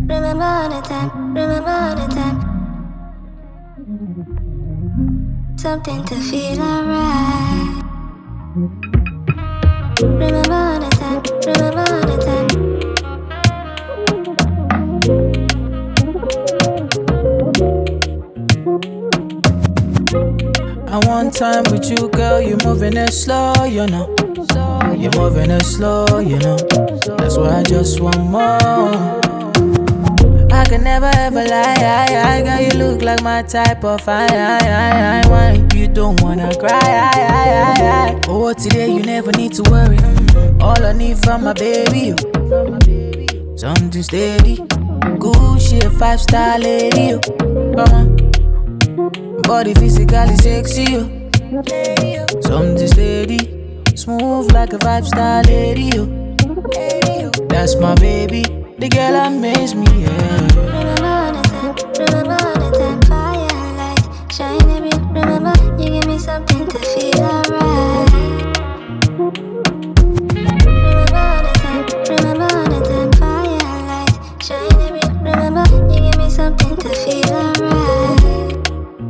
Remember all the time, remember all the time. Something to feel alright. Remember all the time, remember all the time. I want time with you, girl. You're moving it slow, you know. You're moving it slow, you know. That's why I just want more. I can never ever lie, girl, you look like my type of wine. You don't wanna cry, oh, today you never need to worry. All I need from my baby, you. Something steady, good shit, 5-star lady, you. Come on, body physically sexy, you. Something steady, smooth like a 5-star lady, you. That's my baby, the girl amaze me, yeah. Remember all the time, remember all the time. Fire light, shine every. Remember, you give me something to feel alright. Remember all the time, remember all the time. Fire light, shine every. Remember, you give me something to feel alright.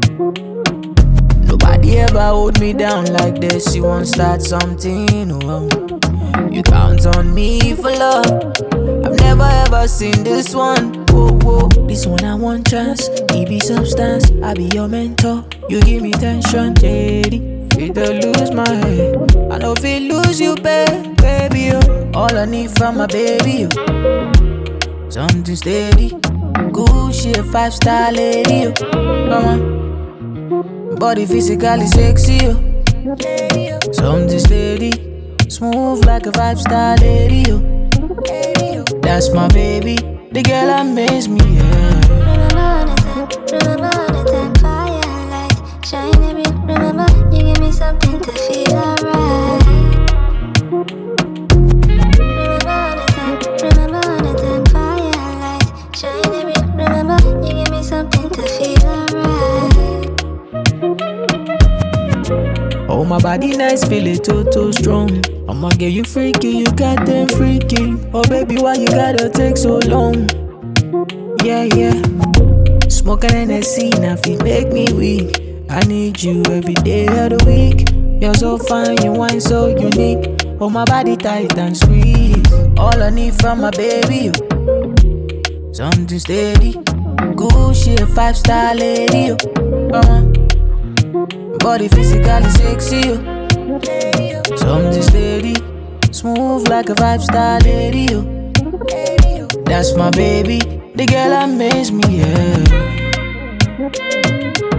Nobody ever hold me down like this. You won't start something, oh. You count on me for love. I've never ever seen this one. Whoa, whoa. This one I want chance. He be substance. I be your mentor. You give me tension, JD. Feel to lose my head. I know feel lose you, baby. Oh. All I need from my baby. Oh. Something steady. Good shit, 5-star lady. Oh. Come on. Body physically sexy. Oh. Something steady. Smooth like a 5-star lady, you. That's my baby, the girl amaze me, yeah. Remember all the time, remember all the time. Fire light, shine every. Remember, you give me something to feel alright. Remember all the time, remember all the time. Fire light, shine every. Remember, you give me something to feel alright. Oh, my body nice, feel it too strong. I'ma get you freaky, you got them freaky. Oh baby, why you gotta take so long? Yeah. Smoking Hennessy, now it make me weak. I need you every day of the week. You're so fine, you wine so unique. Oh, my body tight and squeeze. All I need from my baby, you. Something steady. Good shit, 5-star lady, you. Body physically sexy, you. Something steady, smooth like a 5-star lady, you. That's my baby, the girl amaze me, yeah.